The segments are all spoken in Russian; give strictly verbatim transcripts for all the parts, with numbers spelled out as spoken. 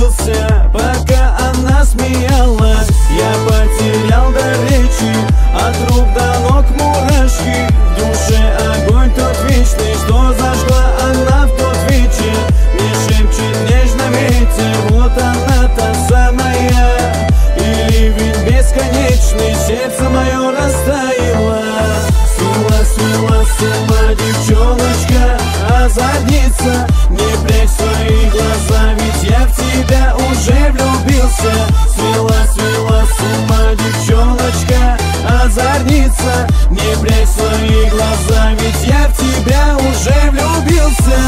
влюбился, пока она смеялась. Я потерял до речи, от рук до ног мурашки. В душе огонь тот вечный, что зажгла она в тот вечер. Мне шепчет нежно ветер, вот она та самая. И ливень бесконечный, сердце мое растаяло. Свела, свела с ума девчоночка, озорница. Не прячь свои глаза, ведь я в тебя уже влюбился. Свела, свела с ума девчоночка, озорница. Не прячь свои глаза, ведь я в тебя уже влюбился.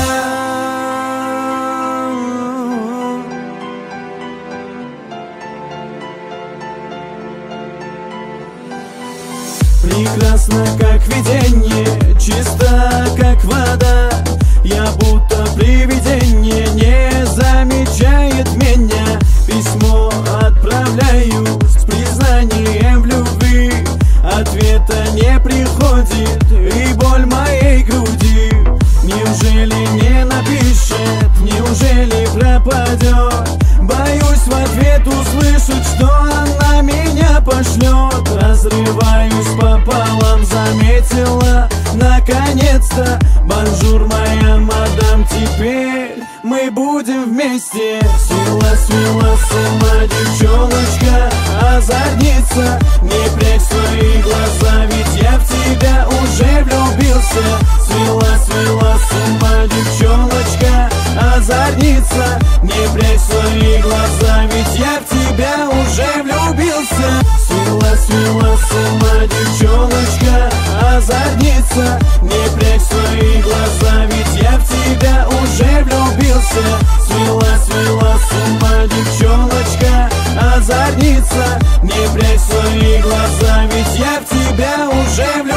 Прекрасно, как видение, чисто, как вода. Я будто привидение, не замечает меня. Письмо отправляю с признанием в любви. Ответа не приходит, и боль моей груди. Неужели не напишет, неужели пропадет? Боюсь в ответ услышать, что она меня пошлет. Разрываюсь пополам, заметила наконец-то. Бонжур, моя мадам, теперь мы будем вместе. Свела, свела с ума девчоночка, озорница. Не прячь свои глаза, ведь я в тебя уже влюбился. Свела, свела с ума девчоночка, озорница. Не прячь свои глаза, ведь я в тебя уже влюбился. Свела, свела с ума девчоночка, озорница. Не прячь свои глаза, ведь я в тебя уже влюбился. Свела, свела с ума девчоночка, озорница. Не прячь свои глаза, ведь я в тебя уже влюбился.